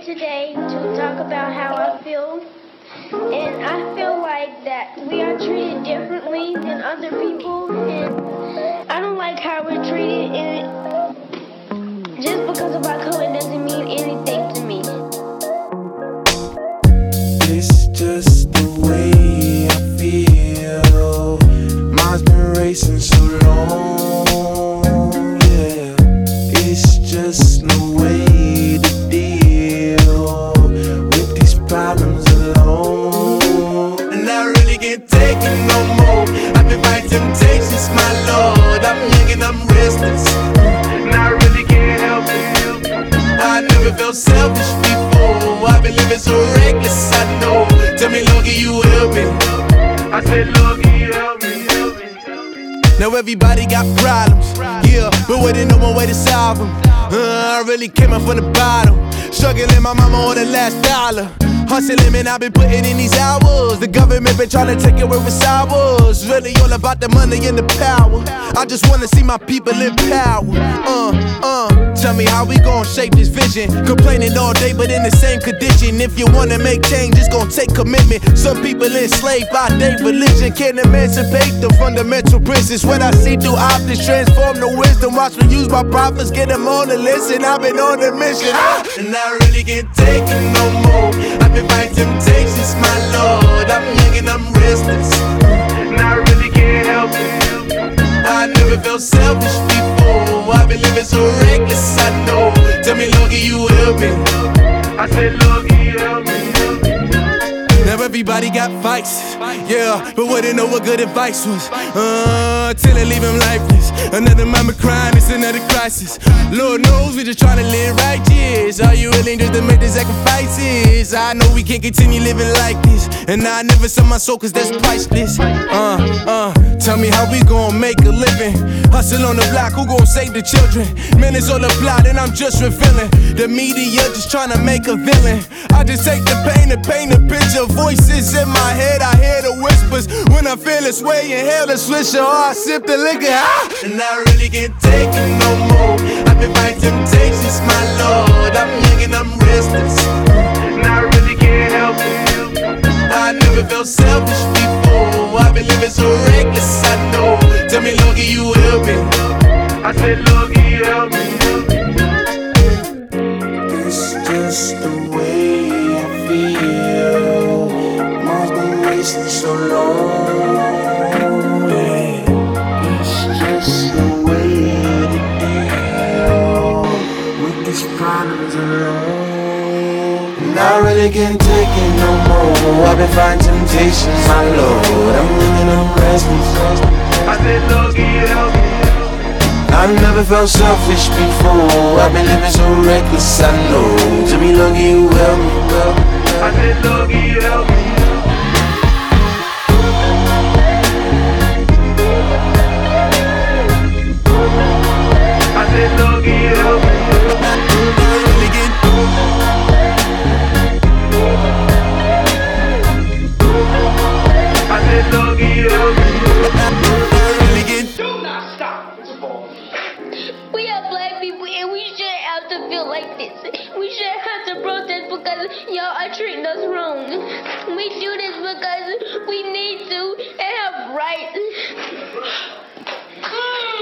today to talk about how I feel. And I feel like that we are treated differently than other people. And I don't like how we're treated. And just because of our color doesn't mean anything to me. It's just the way I feel. Mine's been racing so long, yeah. It's just no way to deal with these problems alone. And I really can't take it no more. I've been fighting temptations, my Lord. I'm young and I'm restless, and I really can't help it. I never felt selfish before. I've been living so reckless, I know. Tell me, Lord, can you help me? I said, Lord, can you help me? Now everybody got problems, yeah, but waiting no one way to solve them. I really came up from the bottom, struggling my mama on the last dollar. Hustling, man, I've been putting in these hours. The government been trying to take away what's ours. Really all about the money and the power. I just wanna see my people in power. Tell me how we gon' shape this vision. Complaining all day, but in the same condition. If you wanna make change, it's gon' take commitment. Some people enslaved by their religion can't emancipate the fundamental principles. What I see through optics transform the wisdom. Watch me use my prophets, get them on the list, and I've been on a mission. And I really can't take it no more. I've been fighting temptations, my Lord. I'm young and I'm restless, and I really can't help it. I never felt selfish before. I've been living so reckless, I know. Tell me, Lord, can you help me? I said, Lord, can you help me? Now everybody got vices, yeah, but wouldn't know what good advice was. Till they leave him lifeless. Another mama crying, it's another crisis. Lord knows we just trying to live righteous. Are you willing just to make the sacrifices? I know we can't continue living like this, and I never sell my soul cause that's priceless. Tell me how we gon' make a living. Hustle on the block, who gon' save the children? Man, it's all a plot and I'm just revealing. The media just trying to make a villain. I just take the pain and paint a picture. Voices in my head, I hear the whispers. When I feel this way, inhale the swisher, or I sip the liquor. And I really can't take it no more. I've been fighting temptations, my Lord. I'm young and I'm restless, and I really can't help it. I never felt selfish before. I've been living so reckless, I know. Tell me, Lord, can you help me? I said, Lord, can you help me? It's just the way I feel. Mine's been racing so long, yeah. It's just the way to deal with these problems alone. And I really can't take it no more. I've been fighting temptations, my Lord. I'm living on restless. I said, Lord, can you help me? I never felt selfish before. I've been living so reckless, I know. Tell me, Lord, can you help me? I said, Lord, can you help me? I said, Lord, can you help me? I said, Lord, can you help me? Do not stop this ball. We are black people and we shouldn't have to feel like this. We shouldn't have to protest because y'all are treating us wrong. We do this because we need to and have rights.